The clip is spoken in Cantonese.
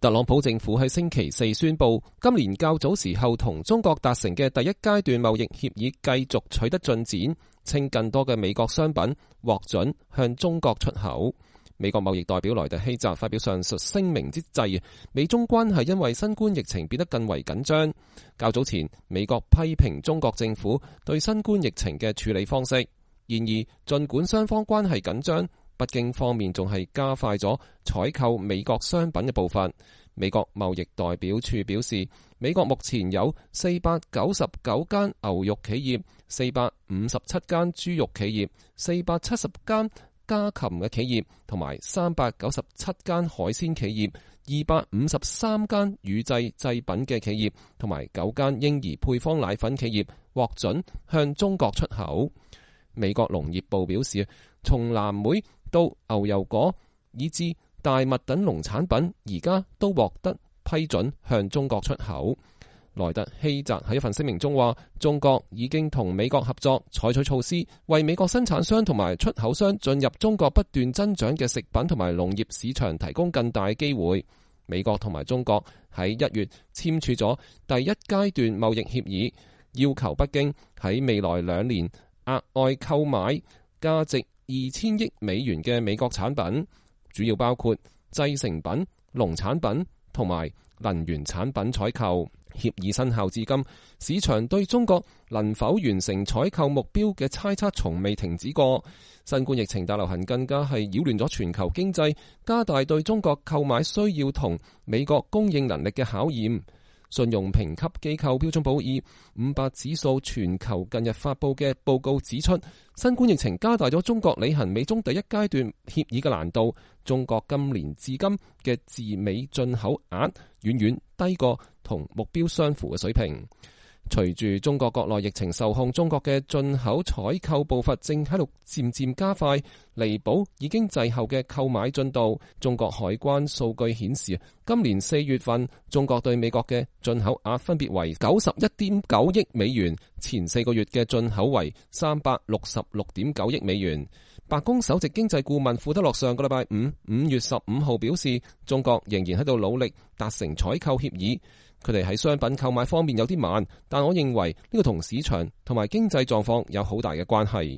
特朗普政府喺星期四宣布，今年較早時候同中國達成嘅第一階段貿易協議繼續取得進展，稱更多嘅美國商品獲准向中國出口。美國貿易代表萊特希澤發表上述聲明之際，美中關係因為新冠疫情變得更為緊張。較早前，美國批評中國政府對新冠疫情嘅處理方式。然而，儘管雙方關係緊張，北京方面仲係加快咗採購美國商品嘅步伐。美國貿易代表處表示，美國目前有499間牛肉企業、457間豬肉企業、470間家禽嘅企業，同埋397間海鮮企業、253間乳製製品嘅企業，同埋9間嬰兒配方奶粉企業獲准向中國出口。美國農業部表示，從藍莓到牛油果以至大麥等農產品，而家都獲得批准向中國出口。萊特希澤喺一份聲明中話，中國已經同美國合作，採取措施，為美國生產商同埋出口商進入中國不斷增長嘅食品同埋農業市場提供更大嘅機會。美國同埋中國喺1月簽署咗第一階段貿易協議，要求北京喺未來2年額外購買價值2000億美元嘅美國產品，主要包括製成品、農產品同埋能源產品採購。協議生效至今，市場對中國能否完成採購目標嘅猜測從未停止過。新冠疫情大流行更加係擾亂咗全球經濟，加大對中國購買需要同美國供應能力嘅考驗。信用評級機構標準普爾500指數全球近日發佈嘅報告指出，新冠疫情加大咗中國履行美中第一階段協議嘅難度。中國今年至今嘅自美進口額遠遠低過同目標相符嘅水平。隨住中國國內疫情受控，中國嘅進口採購步伐正喺度漸漸加快，彌補已經滯後嘅購買進度。中國海關數據顯示，今年4月份中國對美國嘅進口額分別為91.9億美元，前4個月嘅進口為366.9億美元。白宮首席經濟顧問庫德洛上個禮拜5月15號表示，中國仍然喺度努力達成採購協議。佢哋喺商品購買方面有啲慢，但我認為呢個同市場同埋經濟狀況有好大嘅關係。